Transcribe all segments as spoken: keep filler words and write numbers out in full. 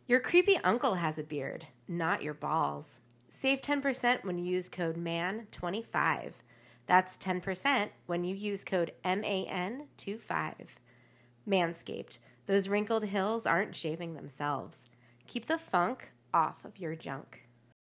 Your creepy uncle has a beard, not your balls. Save ten percent when you use code M A N twenty-five. That's ten percent when you use code M A N twenty-five. Manscaped. Those wrinkled hills aren't shaving themselves. Keep the funk off of your junk.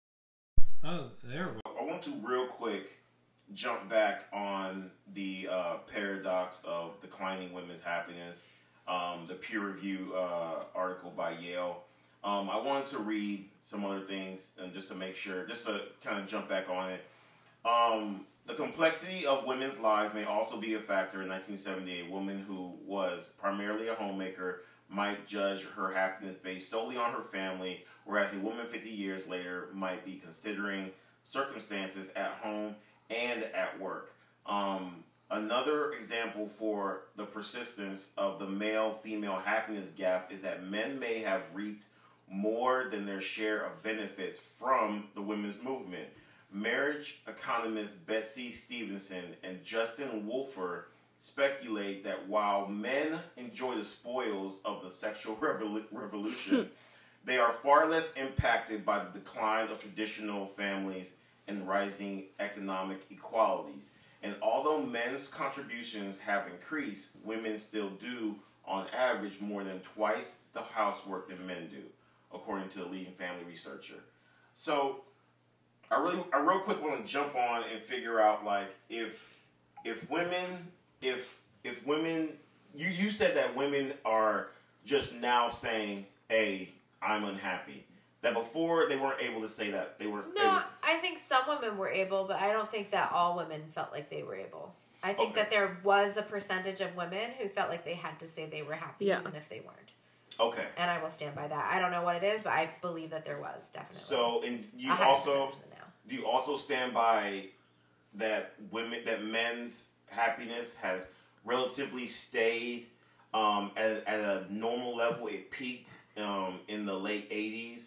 Oh, there we go. I want to real quick jump back on the uh, paradox of declining women's happiness, um, the peer review uh, article by Yale. Um, I wanted to read some other things and just to make sure, just to kind of jump back on it. Um, the complexity of women's lives may also be a factor. In nineteen seventy, a woman who was primarily a homemaker might judge her happiness based solely on her family, whereas a woman fifty years later might be considering circumstances at home and at work. Um, another example for the persistence of the male-female happiness gap is that men may have reaped more than their share of benefits from the women's movement. Marriage economist Betsy Stevenson and Justin Wolfer speculate that while men enjoy the spoils of the sexual revol- revolution, they are far less impacted by the decline of traditional families and rising economic inequalities. And although men's contributions have increased, women still do, on average, more than twice the housework than men do, according to the leading family researcher. So, I really, I real quick want to jump on and figure out, like, if, if women, if, if women, you, you said that women are just now saying, hey, I'm unhappy. That before they weren't able to say that. They were. No, was, I think some women were able, but I don't think that all women felt like they were able. I think okay. that there was a percentage of women who felt like they had to say they were happy, yeah. even if they weren't. Okay. And I will stand by that. I don't know what it is, but I believe that there was, definitely. So, and you also, do you also stand by that women, that men's happiness has relatively stayed um, at, at a normal level? It peaked um, in the late eighties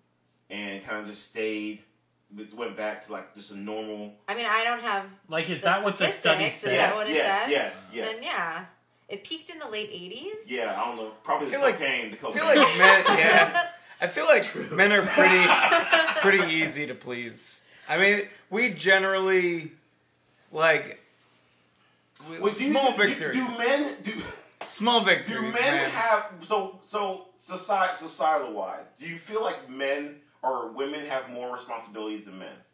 and kind of just stayed. It went back to like just a normal. I mean, I don't have like. Is that what the study says? Yes, is that what it yes, says? yes, yes. Then yeah. It peaked in the late eighties? Yeah, I don't know. Probably the like, cocaine. The cocaine. I feel like men, yeah. I feel like True. men are pretty pretty easy to please. I mean, we generally, like, we, well, small do, victories. Do, do men... Do, small victories, Do men man. have... So, so society, societal-wise, do you feel like men or women have more responsibilities than men?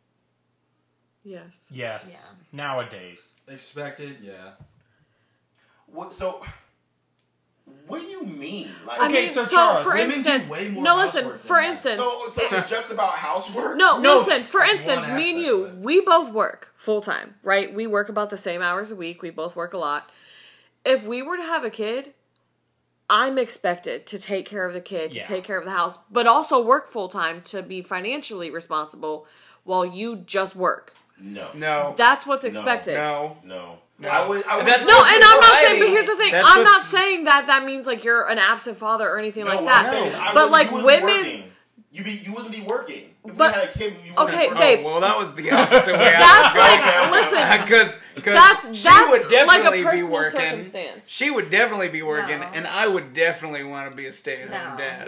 Yes. Yes. Yeah. Nowadays. Expected, yeah. What, so, what do you mean? Like, I okay, mean, so, so Charles, for women instance, do way more no, listen. housework For than instance, so, so it's just about housework? no, No, listen. For that's instance, one me and aspect you, of it. we both work full time, right? We work about the same hours a week. We both work a lot. If we were to have a kid, I'm expected to take care of the kid, to Yeah. take care of the house, but also work full time to be financially responsible while you just work. No. No. That's what's No. expected. No. No. No. I would, I would, That's No, what and I'm not saying, society- but here's the thing. that's I'm not what's- saying that that means like you're an absent father or anything No, like what that. I'm saying, I But wouldn't- like you wouldn't be women, working. You be you wouldn't be working. If But- we had a kid, you wouldn't okay, be working. babe. Oh, well, that was the opposite way that's I like, was going. listen, Because that's, she that's would definitely like a be personal working. circumstance. She would definitely be working, No. and I would definitely want to be a stay-at-home No. dad.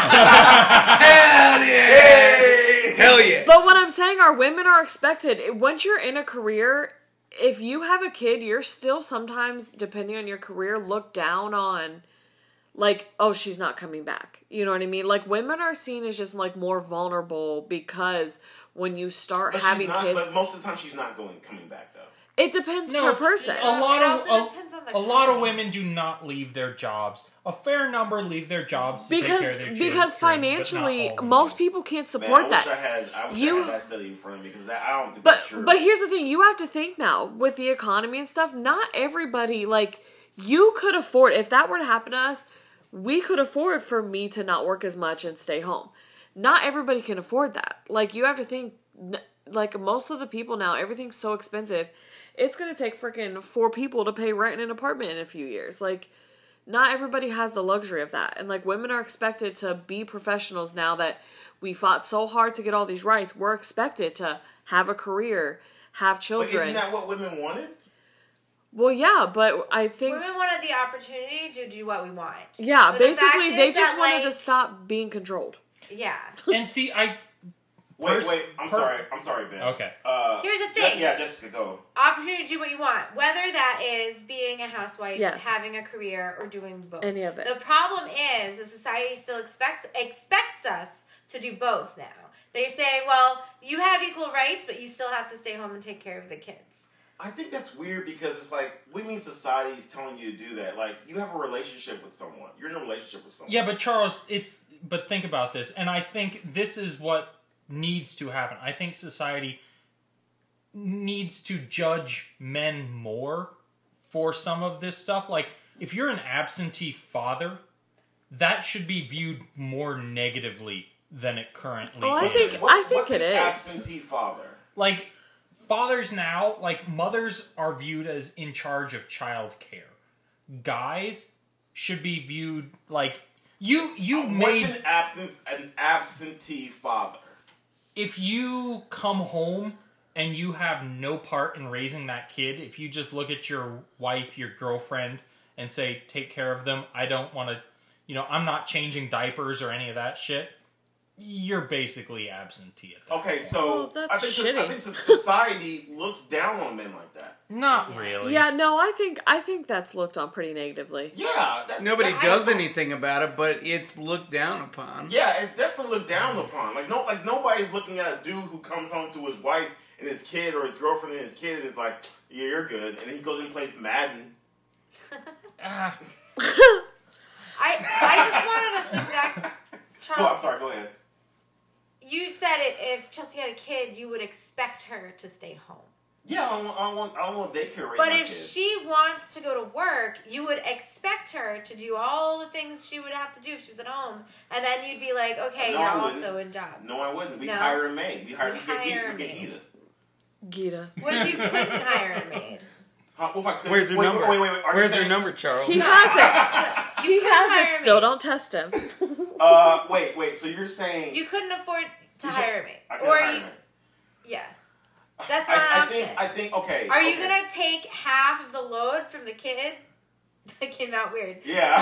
Hell yeah! Hey! Hell yeah! But what I'm saying are women are expected, once you're in a career, if you have a kid, you're still sometimes, depending on your career, looked down on, like, oh, she's not coming back. You know what I mean? Like, women are seen as just, like, more vulnerable because when you start But having she's not, kids... But most of the time, she's not going coming back though. It depends No, per person. A lot It of also a, depends on the a lot of company. women do not leave their jobs. A fair number leave their jobs to Because take care of their children. because but not financially, all most women. people can't Man, support I that. wish I had. I wish You- I had that study in front of me because that, I don't think But that's true. but here's the thing, you have to think now with the economy and stuff. Not everybody, like, you could afford, if that were to happen to us, we could afford for me to not work as much and stay home. Not everybody can afford that. Like, you have to think, n- like, most of the people now, everything's so expensive. It's gonna take freaking four people to pay rent in an apartment in a few years. Like, not everybody has the luxury of that. And, like, women are expected to be professionals now that we fought so hard to get all these rights. We're expected to have a career, have but children. isn't that what women wanted? Well, yeah, but I think women wanted the opportunity to do what we want. yeah, But the fact basically is they just that, wanted like, to stop being controlled. Yeah. And see, I Wait, Pers- wait. I'm per- sorry. I'm sorry, Ben. Okay. Uh, Here's the Je- thing. yeah, Jessica, go. Opportunity to do what you want, whether that is being a housewife, Yes. having a career, or doing both. Any of it. The problem is the society still expects expects us to do both now. They say, well, you have equal rights, but you still have to stay home and take care of the kids. I think that's weird because it's like, we mean society is telling you to do that. Like, you have a relationship with someone. You're in a relationship with someone. yeah, but Charles, it's but think about this, and I think this is what needs to happen. I think society needs to judge men more for some of this stuff. Like, if you're an absentee father, that should be viewed more negatively than it currently Oh, I is. think- What's, I think what's it an is. absentee father? Like, fathers now, like, mothers are viewed as in charge of child care. Guys should be viewed like you you What's made an, absent, an absentee father? if you come home and you have no part in raising that kid, if you just look at your wife, your girlfriend, and say, take care of them, I don't want to, you know, I'm not changing diapers or any of that shit, you're basically absentee at that Okay, point. so Well, that's I think so- I shitty. think so- society looks down on men like that. Not Yeah. really. Yeah, no, I think I think that's looked on pretty negatively. Yeah, that's, Nobody that's, does anything about it, but it's looked down upon. Yeah, it's definitely looked down upon. Like no, like nobody's looking at a dude who comes home to his wife and his kid, or his girlfriend and his kid, and is like, "Yeah, you're good," and then he goes and plays Madden. Ah, I I just wanted to swing back, Oh, Charles. I'm sorry. Go ahead. You said it. If Chelsea had a kid, you would expect her to stay home. Yeah, I don't, want- I don't want, I don't want daycare right But now, if kid. she wants to go to work, you would expect her to do all the things she would have to do if she was at home, and then you'd be like, okay, No, you're I wouldn't. also in job. No, I wouldn't. We No. hire a maid. We hire. We We get, hire Gita- a we get maid. Gita. Gita. What if you couldn't hire a maid? Huh, what if I couldn't- Where's her wait, number? Wait, wait, wait. Are you Where's her saying- number, Charles? He has it. You He couldn't has hire it a still. maid. Don't test him. Uh, wait, wait. So you're saying You couldn't afford to You hire said- a maid, I can or hire you, a maid. yeah, that's not I, an I option. think. I think. Okay. Are you okay. gonna take half of the load from the kid? That came out weird. Yeah.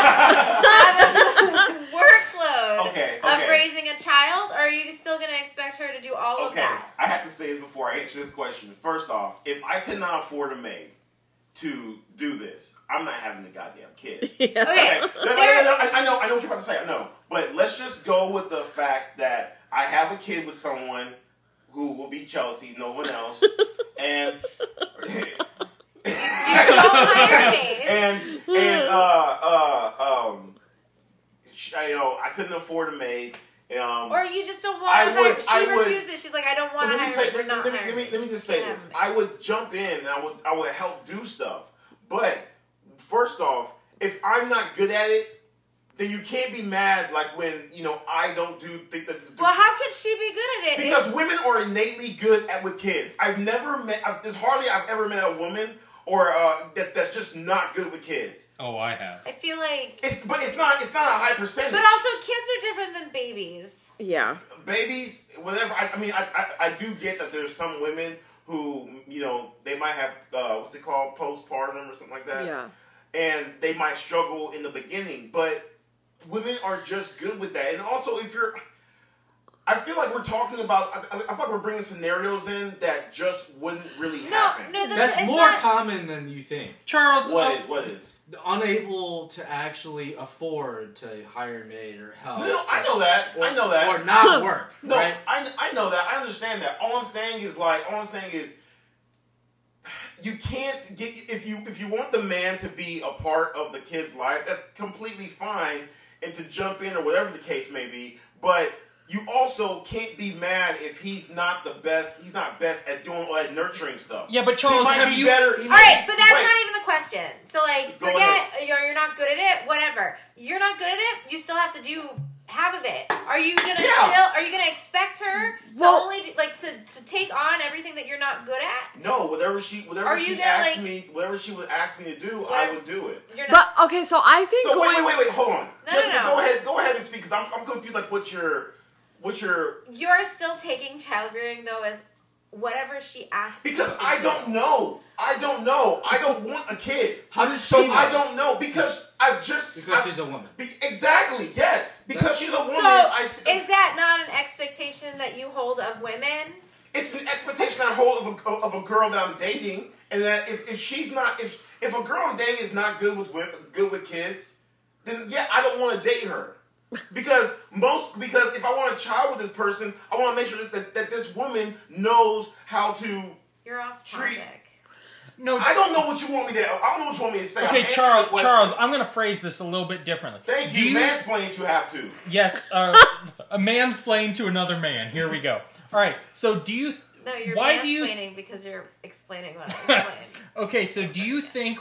Workload Okay, of okay. raising a child, or are you still gonna expect her to do all of Okay, that? I have to say this before I answer this question. First off, if I could not afford a maid to do this, I'm not having a goddamn kid. Yeah. Okay, Okay, no, no, no, there- no, I, I know, I know what you're about to say. I know, but let's just go with the fact that I have a kid with someone who will be Chelsea, no one else, and You don't hire a maid. and and uh uh um, sh- you know, I couldn't afford a maid. Um, Or you just don't want I to hire. would- She I would- refuses. She's like, I don't So want to let me hire. say, her. We're let, not let me, hiring. let me, let me just say Can't this. have a I would jump in and I would I would help do stuff. But first off, if I'm not good at it, then you can't be mad like when, you know, I don't do think that. maid. Well, how could she be good at it? Because if- women are innately good at with kids. I've never met. I've, there's hardly I've ever met a woman or uh, that's that's just not good with kids. oh, I have. I feel like, It's but it's not it's not a high percentage. but also kids are different than babies. Yeah. Babies, whatever. I, I mean, I, I I do get that there's some women who, you know, they might have uh, what's it called, postpartum or something like that. Yeah. And they might struggle in the beginning, but women are just good with that. And also, if you're, I feel like we're talking about. I, I feel like we're bringing scenarios in that just wouldn't really No, happen. no, this, That's it's more not, common than you think. Charles, What uh, is what is? Unable to actually afford to hire a maid or help. No, no, I know that. Or, I know that. Or not work, No, right? I, I know that. I understand that. All I'm saying is like, all I'm saying is, you can't get if you if you want the man to be a part of the kid's life, that's completely fine, and to jump in or whatever the case may be. But you also can't be mad if he's not the best. He's not best at doing all that nurturing stuff. yeah, but He Charles, might have be you? better. He All might right, be- but that's wait. not even the question. So, like, Go forget ahead. you're you're not good at it. Whatever, you're not good at it. You still have to do half of it. Are you gonna Yeah. still? Are you gonna expect her to Well- only do, like to, to take on everything that you're not good at? No, whatever she whatever Are you she gonna, asked like- me, whatever she would ask me to do, I Whatever- would do it. You're not. But okay, so I think So wait, going, wait, wait, wait, hold on. No, Jessica, no, no. go ahead, go ahead and speak because I'm I'm confused. Like, what's your, what's your? You're still taking child rearing though as whatever she asked Because you to I do. don't know. I don't know. I don't want a kid. How does she So know? I don't know because I've just Because I- she's a woman. Be, exactly. Yes. Because she's a woman. So, I, is that not an expectation that you hold of women? it's an expectation I hold of a, of a girl that I'm dating, and that if, if she's not if if a girl I'm dating is not good with women, good with kids, then yeah, I don't want to date her. Because most because if I want a child with this person, I want to make sure that, that, that this woman knows how to You're off Treat- topic. No, I don't know what you want me to. I don't know what you want me to say. I'm okay, answering Charles. the question. Charles, I'm going to phrase this a little bit differently. Thank Do you. Mansplain if you have to. Yes, uh, a mansplain to another man. Here we go. All right. So, do you? No, you're why do you? mansplaining because you're explaining what I explained. Okay, so do you think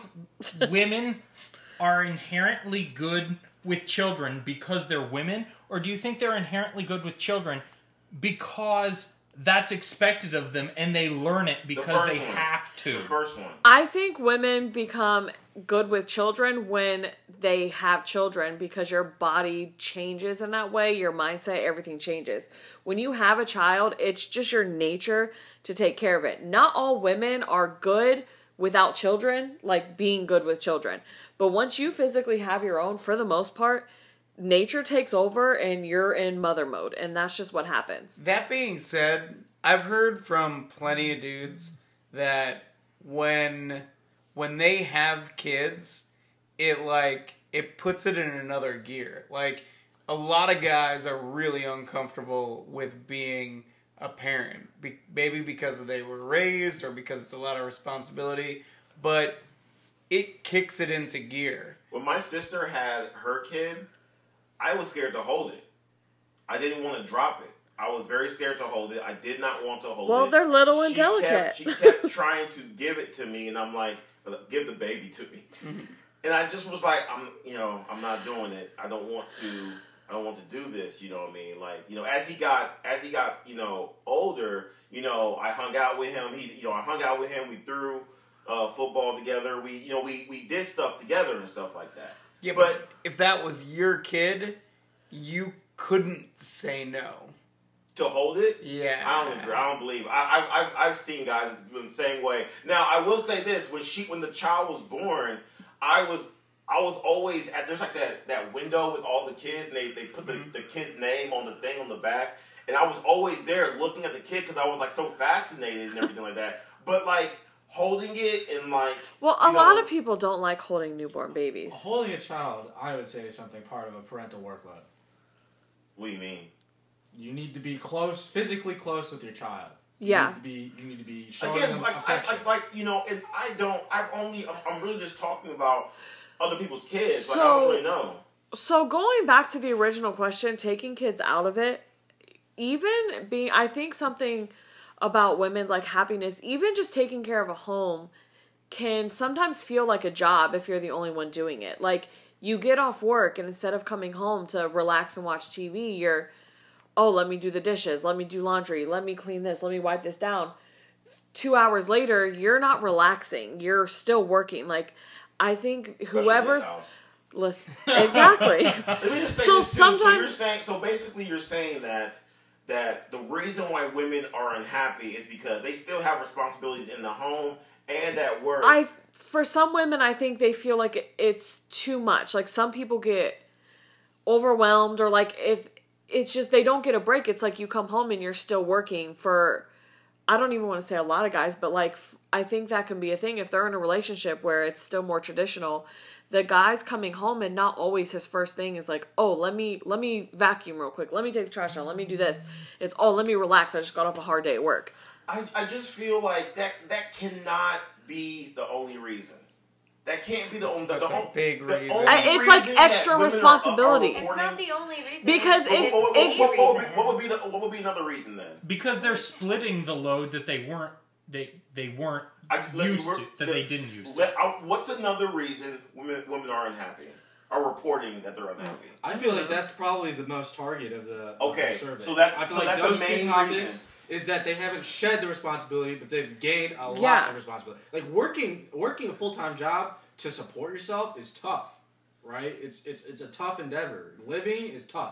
women are inherently good with children because they're women, or do you think they're inherently good with children because that's expected of them and they learn it because first they one. have to? The first one. I think women become good with children when they have children because your body changes in that way, your mindset, everything changes. When you have a child, it's just your nature to take care of it. Not all women are good without children, like being good with children. But once you physically have your own, for the most part, nature takes over and you're in mother mode, and that's just what happens. That being said, I've heard from plenty of dudes that when when they have kids, it like it puts it in another gear. Like a lot of guys are really uncomfortable with being a parent, be, maybe because they were raised or because it's a lot of responsibility, but it kicks it into gear. When my sister had her kid, I was scared to hold it. I didn't want to drop it. I was very scared to hold it. I did not want to hold Well, it. they're little and She delicate. Kept, she kept trying to give it to me, and I'm like, give the baby to me. Mm-hmm. And I just was like, I'm, you know, I'm not doing it. I don't want to. I don't want to do this. You know what I mean? Like, you know, as he got, as he got, you know, older, you know, I hung out with him. He, you know, I hung out with him. We threw uh, football together. We, you know, we we did stuff together and stuff like that. Yeah, But- but if that was your kid, you couldn't say no. To hold it, Yeah. I don't agree. I don't believe. I, I, I've I've seen guys the same way. Now I will say this: when she, when the child was born, I was I was always at. There's like that, that window with all the kids, and they, they put the, the kid's name on the thing on the back, and I was always there looking at the kid because I was like so fascinated and everything like that. But like holding it and like Well, a you lot know, of people don't like holding newborn babies. Holding a child, I would say, is something part of a parental workload. What do you mean? You need to be close, physically close with your child. Yeah. You need to be, you need to be showing Again, them like, I, affection. I, like you know, and I don't. I've only. I'm, I'm really just talking about other people's kids. Like I So- don't really know. So going back to the original question, taking kids out of it, even being, I think something about women's like happiness, even just taking care of a home can sometimes feel like a job if you're the only one doing it. Like you get off work and instead of coming home to relax and watch T V, you're, oh, let me do the dishes, let me do laundry, let me clean this, let me wipe this down. Two hours later, you're not relaxing. You're still working. Like, I think Especially in whoever's... this house. Listen, exactly. Let me just say So this too. So you're sometimes- saying, so basically, you're saying that that the reason why women are unhappy is because they still have responsibilities in the home and at work. I for some women, I think they feel like it- it's too much. Like some people get overwhelmed, or like if it's just they don't get a break. It's like you come home and you're still working for. I don't even want to say a lot of guys, but like I think that can be a thing if they're in a relationship where it's still more traditional. The guy's coming home and not always his first thing is like, oh, let me let me vacuum real quick. Let me take the trash out. Let me do this. It's, oh, let me relax. I just got off a hard day at work. I, I just feel like that that cannot be the only reason. That can't be the only. The, That's the, a big the reason. only I- it's like reason that extra women are- responsibility. Are, are It's not reporting- the only reason. Because What, it's- what, what, it's- what, what, would be, reason. what would be the what would be another reason then? Because they're splitting the load that they weren't they they weren't I, let- used we're- to that the- they didn't use to. Let, uh, what's another reason women women are unhappy? Are reporting that they're unhappy? I feel like that's probably the most target of the, of Okay, the survey. so that- I feel so like that's the those two main topics reason. is that they haven't shed the responsibility, but they've gained a lot Yeah. of responsibility. Like working working a full time job to support yourself is tough, right? It's it's it's a tough endeavor. Living is tough.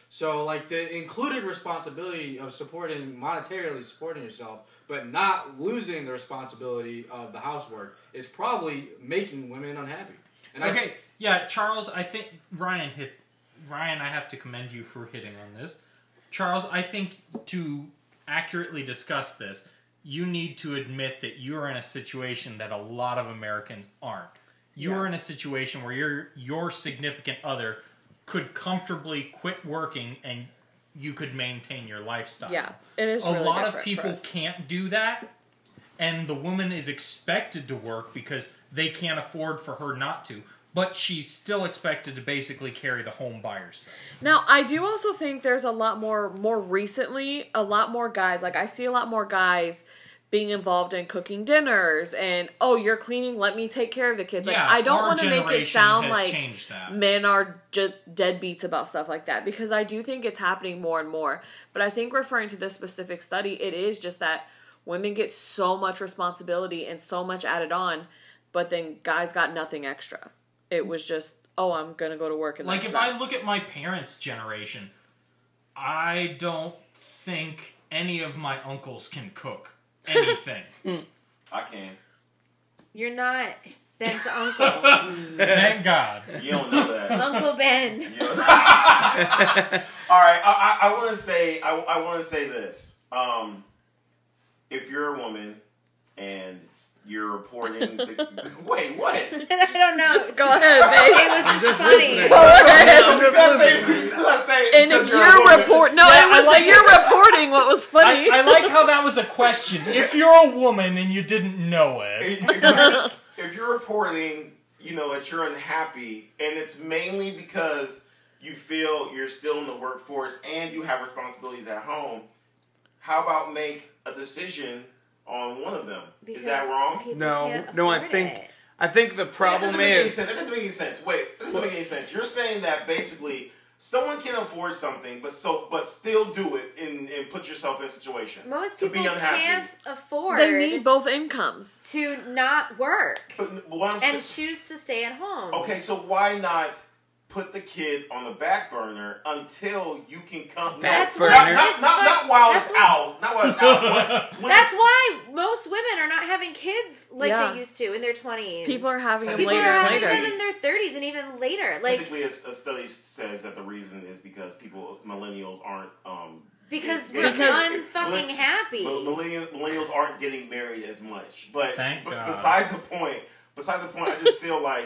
So, like, the included responsibility of supporting, monetarily supporting yourself, but not losing the responsibility of the housework is probably making women unhappy. And okay, I, yeah, Charles, I think Ryan hit... Ryan, I have to commend you for hitting on this. Charles, I think to accurately discuss this, you need to admit that you're in a situation that a lot of Americans aren't. You're yeah. in a situation where your your significant other could comfortably quit working and you could maintain your lifestyle. Yeah, it is A really lot of different people for us. can't do that, and the woman is expected to work because they can't afford for her not to. But she's still expected to basically carry the home by herself. Now, I do also think there's a lot more, more recently, a lot more guys, like I see a lot more guys being involved in cooking dinners and, oh, you're cleaning, let me take care of the kids. Like, Yeah, I don't our want to make it generation sound has like changed that. men are just deadbeats about stuff like that, because I do think it's happening more and more. But I think referring to this specific study, it is just that women get so much responsibility and so much added on, but then guys got nothing extra. It was just, oh, I'm going to go to work. And Like, that's if that. I look at my parents' generation, I don't think any of my uncles can cook anything. I can. You're not Ben's uncle. Thank God. You don't know that. Uncle Ben. You don't know. All right, I, I, I want to say I, I want to say this. Um, if you're a woman and you're reporting, the, wait, what? I don't know. Just go ahead, babe. It was I'm just just funny. listening. Go ahead. I'm just Because I listening. say- because I say- And because if you're a you're woman. report, no, Yeah, it was I like that you're reporting what was funny. I, I like how that was a question. If you're a woman and you didn't know it. If you're, if you're reporting, you know, that you're unhappy, and it's mainly because you feel you're still in the workforce and you have responsibilities at home, how about make a decision on one of them? Because Is that wrong? people No, can't no, I afford think it. I think the That problem doesn't make any is sense. That doesn't make any sense. Wait, that doesn't make any sense. You're saying that basically someone can afford something, but so but still do it and, and put yourself in a situation Most to people be unhappy. can't afford They need both incomes. to not work But what I'm and saying, choose to stay at home. okay, so why not put the kid on the back burner until you can come? That's not, what not, it's not, like- not while that's it's what- out. Not while it's out. But when That's it's- why most women are not having kids like Yeah. they used to in their twenties. People are having them People People later are and having later. them in their thirties and even later. Like Technically, a, a study says that the reason is because people, millennials, aren't um, because it- we're it- it- unfucking millen- happy. Millennial, millennials aren't getting married as much. But, Thank but God. besides the point, besides the point, I just feel like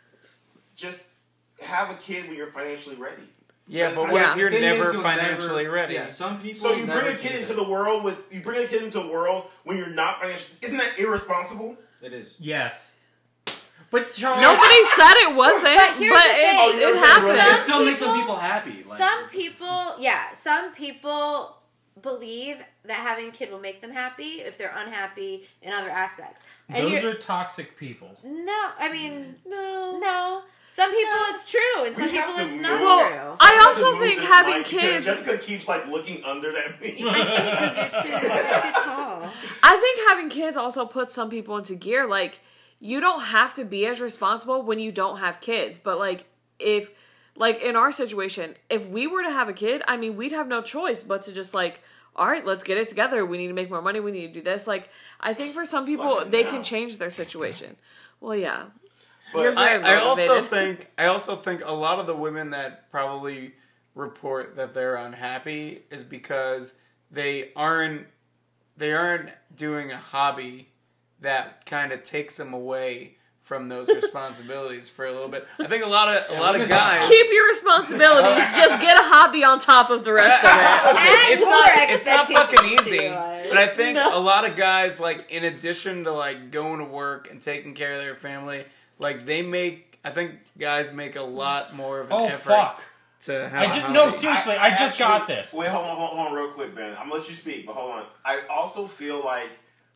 just have a kid when you're financially ready. yeah, but what Yeah. if you're The thing never is, you'll financially never- ready? Yeah, some people. So you never bring a can kid do into that. the world with you bring a kid into the world when you're not financially. Isn't that irresponsible? It is. Yes. But Charles... Nobody said it wasn't, But but, here's the thing. it, Oh, you're it saying- happened. It Some still makes some people- people happy. Like, Some people, yeah, some people believe that having a kid will make them happy if they're unhappy in other aspects. And Those you're- are toxic people. no, I mean, No. no. Some people it's true, and some We have people to it's move- not Well, true. I have to also move think this having mic because kids- Jessica keeps like looking under that me. Because you're too, you're too tall. I think having kids also puts some people into gear. Like, you don't have to be as responsible when you don't have kids. But, like, if, like, in our situation, if we were to have a kid, I mean, we'd have no choice but to just, like, all right, let's get it together. We need to make more money. We need to do this. Like, I think for some people, Fucking they hell. can change their situation. Well, yeah. But You're I, very I also motivated. think I also think a lot of the women that probably report that they're unhappy is because they aren't they aren't doing a hobby that kind of takes them away from those responsibilities for a little bit. I think a lot of a lot of guys Keep your responsibilities. Just get a hobby on top of the rest of it. Listen, Add it's more not it's not fucking expectations to easy. your life. But I think No. a lot of guys, like, in addition to like going to work and taking care of their family, like they make I think guys make a lot more of an Oh, effort fuck. to have I a just, hobby. no, seriously, I, just actually- got this. Wait, hold on, hold on, hold on, real quick, Ben. I'm gonna let you speak, but hold on. I also feel like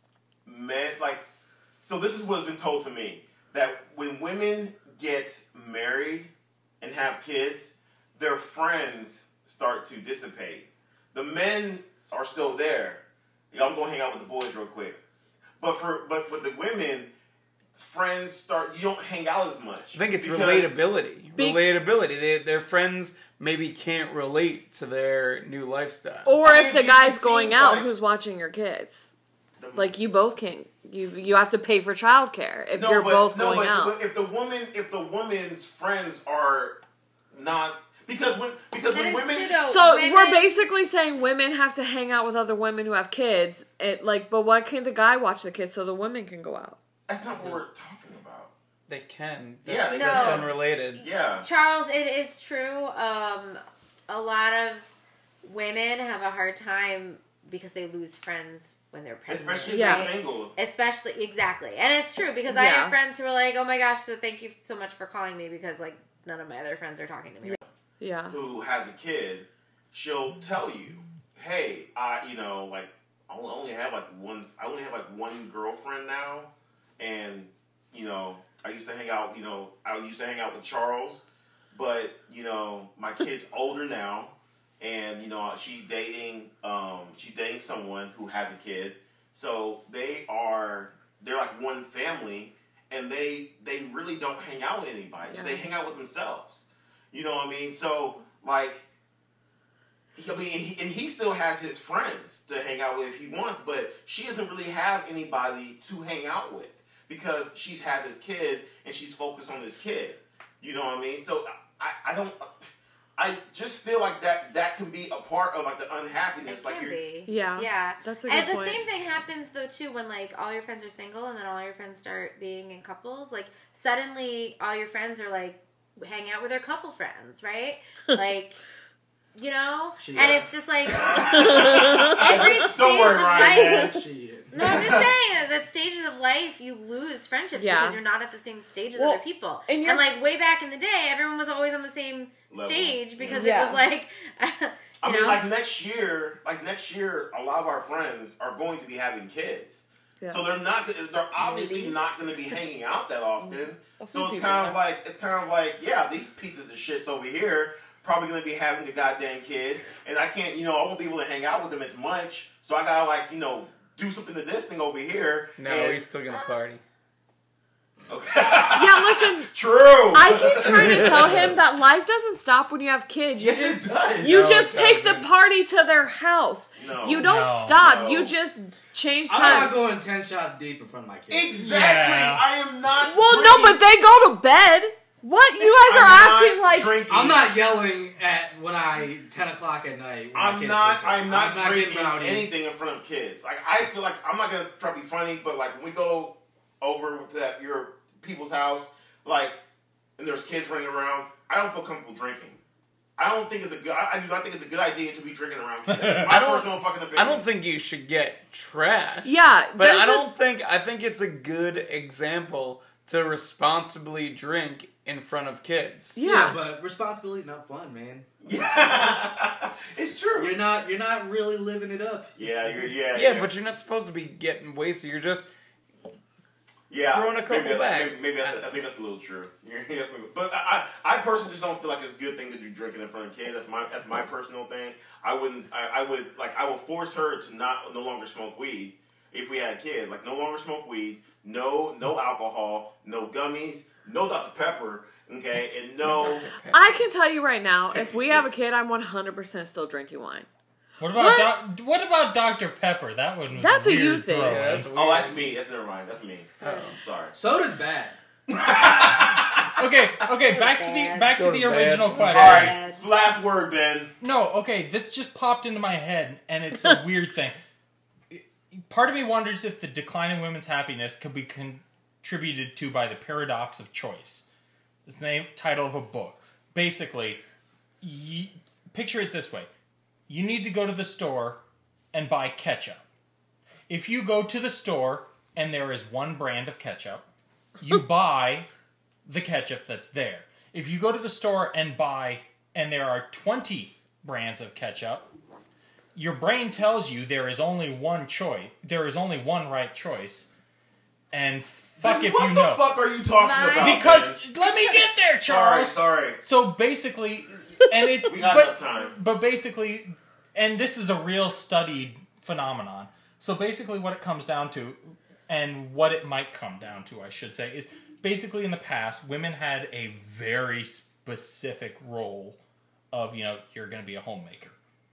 men, like, so this is what's been told to me that when women get married and have kids, their friends start to dissipate. The men are still there. Yeah, I'm gonna hang out with the boys real quick, but for but with the women, friends start. You don't hang out as much. I think it's because- relatability. Be- relatability. They, their friends maybe can't relate to their new lifestyle. Or I if mean, the it guy's seems going out, like- who's watching your kids? Like you both can, you you have to pay for childcare if No, you're but, both no, going but, out. but if the woman, if the woman's friends are not because when because That when is women true, though. So women- we're basically saying women have to hang out with other women who have kids. It like, but why can't the guy watch the kids so the women can go out? that's not what we're talking about. They can. Yeah, That's, they that's can. unrelated. Yeah. Charles, it is true. Um, a lot of women have a hard time because they lose friends when they're pregnant. Especially if Yeah. you're single. Especially, exactly. And it's true because I Yeah. have friends who are like, oh my gosh, so thank you so much for calling me because, like, none of my other friends are talking to me. Yeah. Who has a kid, she'll tell you, hey, I, you know, like, I only have like one, I only have like one girlfriend now, and, you know, I used to hang out, you know, I used to hang out with Charles, but, you know, my kid's older now, and, you know, she's dating, um, she's dating someone who has a kid, so they are, they're like one family, and they, they really don't hang out with anybody, Yeah. so they hang out with themselves. You know what I mean? So, like, I mean, he, and he still has his friends to hang out with if he wants, but she doesn't really have anybody to hang out with because she's had this kid and she's focused on this kid. You know what I mean? So, I, I don't, I just feel like that that can be a part of, like, the unhappiness. It like can you're, be. Yeah. Yeah. That's a And good the point. same thing happens, though, too, when, like, all your friends are single and then all your friends start being in couples. Like, suddenly all your friends are, like, hang out with their couple friends, right? Like, you know? She- and it's just like every stage Don't worry, of Ryan, life. man. Shit. No, I'm just saying that, that stages of life you lose friendships Yeah. because you're not at the same stage as Well, other people. and And, you're- like way back in the day, everyone was always on the same Level. stage because Yeah. it was like, you I mean, know? like next year, like next year, a lot of our friends are going to be having kids. Yeah. So they're not. They're obviously Maybe. not going to be hanging out that often. A few So it's people kind are. of like it's kind of like yeah, these pieces of shits over here probably going to be having a goddamn kid, and I can't. You know, I won't be able to hang out with them as much. So I gotta like you know do something to this thing over here. No, and, he's still gonna party. okay. Yeah, listen. True. I keep trying to tell him that life doesn't stop when you have kids. You Yes, just, it does. you No, just it take the doesn't. party to their house. No. You don't No. stop. No. You just change I'm not times. going ten shots deep in front of my kids. Exactly. Yeah. I am not. Well, no, but drinking. they go to bed. What? You guys are I'm not acting like. drinking. I'm not yelling at when I ten o'clock at night. When my I'm kids not. sleeping. I'm not getting drinking rowdy. anything in front of kids. Like I feel like I'm not gonna try to be funny, but like when we go over to that your people's house, like, and there's kids running around, I don't feel comfortable drinking. I don't think it's a good. I, I do not think it's a good idea to be drinking around kids. That's my I don't- personal fucking opinion. I don't think you should get trashed. Yeah, But there's I a- don't think I think it's a good example to responsibly drink in front of kids. Yeah, Yeah. but responsibility's not fun, man. Yeah, it's true. You're not. You're not really living it up. yeah, you're, yeah, Yeah, but you're not supposed to be getting wasted. You're just yeah, throwing a couple maybe that's, back. Maybe, maybe that's, I think that's a little true. Yeah, maybe. But I, I I personally just don't feel like it's a good thing to do drinking in front of kids. That's my that's my personal thing. I wouldn't. I, I would like. I would force her to not no longer smoke weed if we had a kid. Like no longer smoke weed. No no alcohol. No gummies. No Doctor Pepper. Okay, and no. I can tell you right now, if we have a kid, I'm one hundred percent still drinking wine. What about What? Doc, what about Doctor Pepper? That one was That's a a weird you thing. throw-in. Yeah, that's weird. Oh, that's me. That's never mind. That's me. Oh. Sorry. Soda's bad. Okay, okay, back to the back to Sort the of bad. original All question. right. Last word, Ben. No, okay, this just popped into my head, and it's a weird thing. Part of me wonders if the decline in women's happiness could be contributed to by the paradox of choice. It's the name, title of a book. Basically, you, picture it this way. You need to go to the store and buy ketchup. If you go to the store and there is one brand of ketchup, you buy the ketchup that's there. If you go to the store and buy, and there are twenty brands of ketchup, your brain tells you there is only one choice. There is only one right choice. And fuck if what you the know. fuck are you talking My- about? Because, Ben? let me get there, sorry, Charles. sorry. So basically, and it's, We got but, enough time. but basically, and this is a real studied phenomenon. So basically what it comes down to, and what it might come down to, I should say, is basically in the past, women had a very specific role of, you know, you're going to be a homemaker.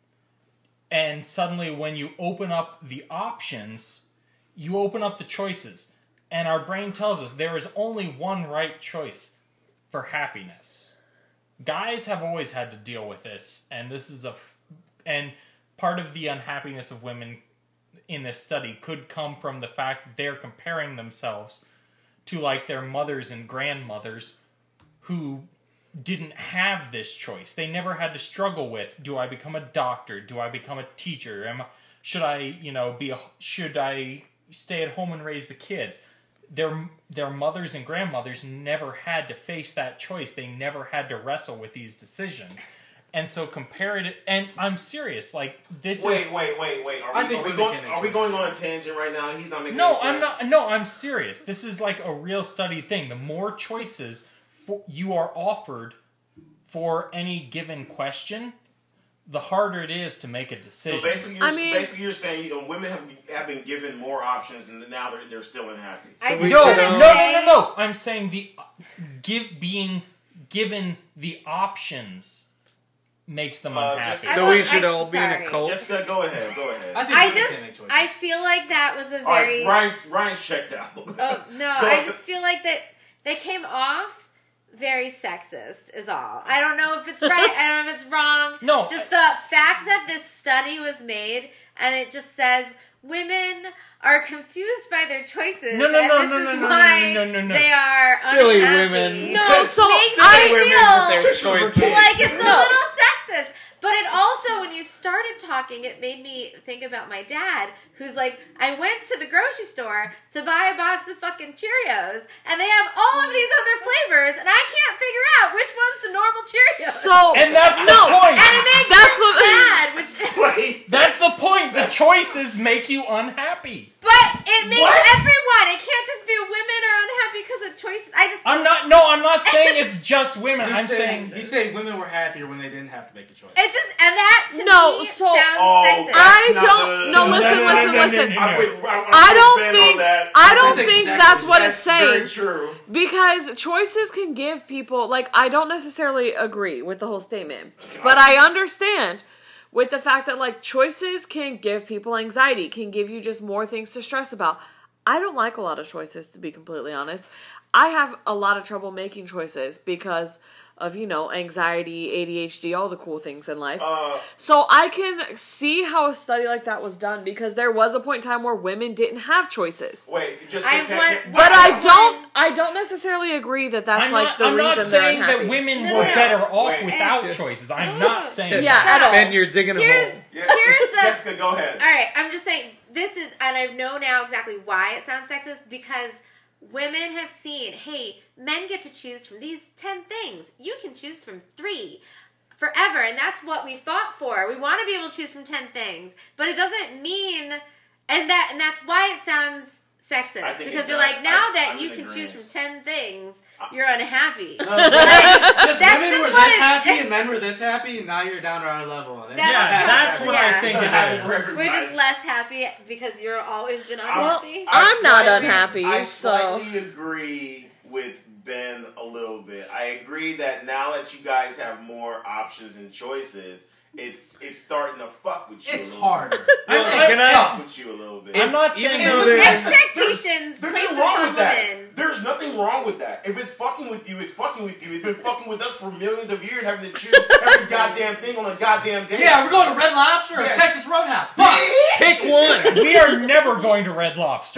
And suddenly when you open up the options, you open up the choices. And our brain tells us there is only one right choice for happiness. Guys have always had to deal with this, and this is a... F- and part of the unhappiness of women in this study could come from the fact that they're comparing themselves to, like, their mothers and grandmothers who didn't have this choice. They never had to struggle with, do I become a doctor? Do I become a teacher? Am I, should I, you know, be a, should I stay at home and raise the kids? Their their mothers and grandmothers never had to face that choice. They never had to wrestle with these decisions. And so compare it, and I'm serious, like, this wait, is... Wait, wait, wait, Are I we, think are we women going, can are we make going on a tangent right now? He's not making No, any sense. I'm not, no, I'm serious. This is like a real study thing. The more choices for, you are offered for any given question, the harder it is to make a decision. So basically, you're, I mean- basically you're saying, you know, women have, have been given more options, and now they're, they're still unhappy. I So just we No, should, no, wanna no, um, no, say- no, no. I'm saying the give being given the options makes them Uh, unhappy. just- So I we want- should I- all be in a sorry. cult. Jessica, go ahead, go ahead. I think I women just, can make choices. I feel like that was a All right, very. Ryan's, Ryan's checked out. Oh no! Go I ahead. just feel like that they came off very sexist. Is all. I don't know if it's right. I don't know if it's wrong. No, just the fact that this study was made and it just says women are confused by their choices. No, no, and no, this no, is no, no, why no, no, no, no. they are Silly unhappy. women. No, so Makes I me women feel with their choices. like it's a No. little sexist. But it also, when you started talking, it made me think about my dad, who's like, I went to the grocery store to buy a box of fucking Cheerios, and they have all of these other flavors, and I can't figure out which one's the normal Cheerios. So and that's the no, point. and it makes That's me what- mad, which, Wait. That's the point. The choices make you unhappy. but it makes What? everyone. It can't just be women are unhappy because of choices. I just, I'm not. No, I'm not saying it's just women. He's I'm saying, saying he's saying women were happier when they didn't have to make a choice. it just, and that to No, me so- sounds Oh, sexist. I No, don't. no, No, no, listen, no, no, listen, no, no, listen. no, no. I'm with, I'm, I'm I with don't Ben think. on that. I don't That's think exactly- that's what That's it's saying. very true. Because choices can give people, like, I don't necessarily agree with the whole statement, but I understand with the fact that, like, choices can give people anxiety, can give you just more things to stress about. I don't like a lot of choices, to be completely honest. I have a lot of trouble making choices because of, you know, anxiety, A D H D, all the cool things in life. Uh, So I can see how a study like that was done because there was a point in time where women didn't have choices. wait, just I can, want- can- But why- I don't. I don't necessarily agree that that's I'm like not. the I'm reason not they're saying unhappy. that women No, were no, no. better off Wait. without It's just- choices. I'm not saying Yeah, that. at all. And you're digging a Here's, hole. Yeah. here's the. Jessica, go ahead. All right, I'm just saying this is, and I know now exactly why it sounds sexist because women have seen, hey, men get to choose from these ten things. You can choose from three forever, and that's what we fought for. We want to be able to choose from ten things, but it doesn't mean, and that, and that's why it sounds I sexist think because it's you're not. like, now I- that I'm you in can choose agreement. from ten things, you're unhappy. No, Like, just that's women just were what this it- happy and men were this happy, and now you're down to our level. And it's That's not Yeah, happy. that's what I Yeah. think Happy it for is. everybody. We're just less happy because you're always been I'm, unhappy. I I'm not slightly- unhappy, I so- slightly agree with Ben a little bit. I agree that now that you guys have more options and choices, it's it's starting to fuck with you. It's a little harder. Bit. I'm- It's I'm- Can I- fuck with you a little bit. I'm not Even saying though that- there's- Expectations There's placed nothing wrong upon with that. women. There's nothing wrong with that. If it's fucking with you, it's fucking with you. It's been fucking with us for millions of years, having to choose every goddamn thing on a goddamn day. Yeah, we're going to Red Lobster or Yeah. Texas Roadhouse. Fuck! Pick one. we are never going to Red Lobster.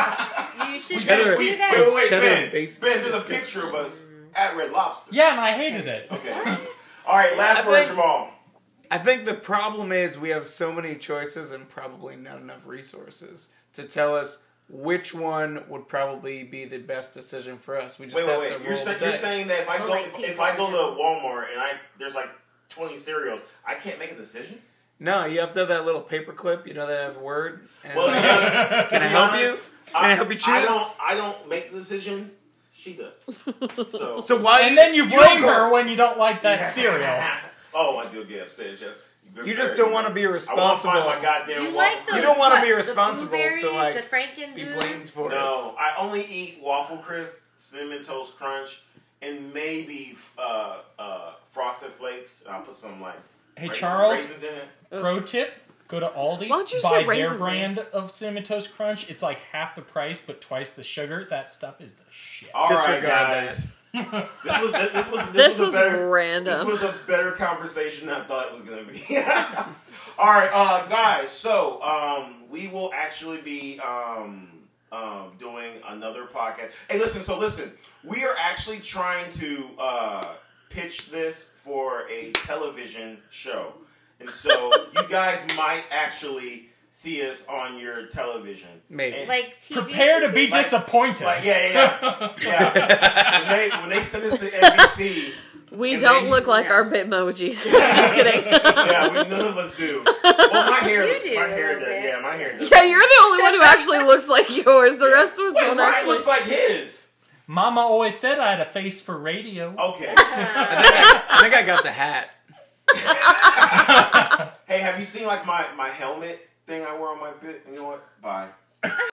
You should just Cheddar- do Wait, that. wait, wait, Cheddar Ben. base Ben, there's a biscuits. picture of us at Red Lobster. Yeah, and I hated it. Okay. All right, last I word, think- Jamal. I think the problem is we have so many choices and probably not enough resources to tell us which one would probably be the best decision for us. We just Wait, have wait, to wait. roll You're, sa- the you're dice. saying that if I Well, go like if, people if I go in to general. Walmart and I there's like twenty cereals, I can't make a decision? No, you have to have that little paper clip. You know that have a word. And Well, like, to be honest- can to I be help honest, you? Can I help you choose? I don't I don't make the decision. She does. So So why? And then you don't blame go- her when you don't like that cereal. Oh, I do get upset, Jeff. You You just don't want to be I want to responsible. find my goddamn You waffle like those? You don't wanna what, be responsible the to, blueberries, like, the Franken be Boosts? blamed for it. No, I only eat waffle crisp, cinnamon toast crunch, and maybe uh, uh, frosted flakes. And I'll put some like Hey, raisins, Charles. raisins in it. Pro tip: go to Aldi, Why don't you just buy get their Raisin brand of cinnamon toast crunch. It's like half the price, but twice the sugar. That stuff is the shit. All right, Disregard guys. this was this, this was this, This was, was a better, random. This was a better conversation than I thought it was gonna be. All right, uh, guys. So um, we will actually be um, um, doing another podcast. Hey, listen. So listen, we are actually trying to uh, pitch this for a television show, and so you guys might actually see us on your television. Maybe. And- Like T V. Prepare to be Like- disappointed. like, yeah, yeah, yeah. yeah. When they when they send us to N B C, We And don't they- look like yeah. our Bitmojis. Just kidding. yeah, we, none of us do. Well, my hair, You do my a hair, little does, bit. yeah, my hair. Does. Yeah, you're the only one who actually looks like yours. The rest of us Wait, don't mine actually. looks like his. Mama always said I had a face for radio. Okay. I think I, I think I got the hat. Hey, have you seen like my my helmet thing I wear on my bit? You know what? Bye.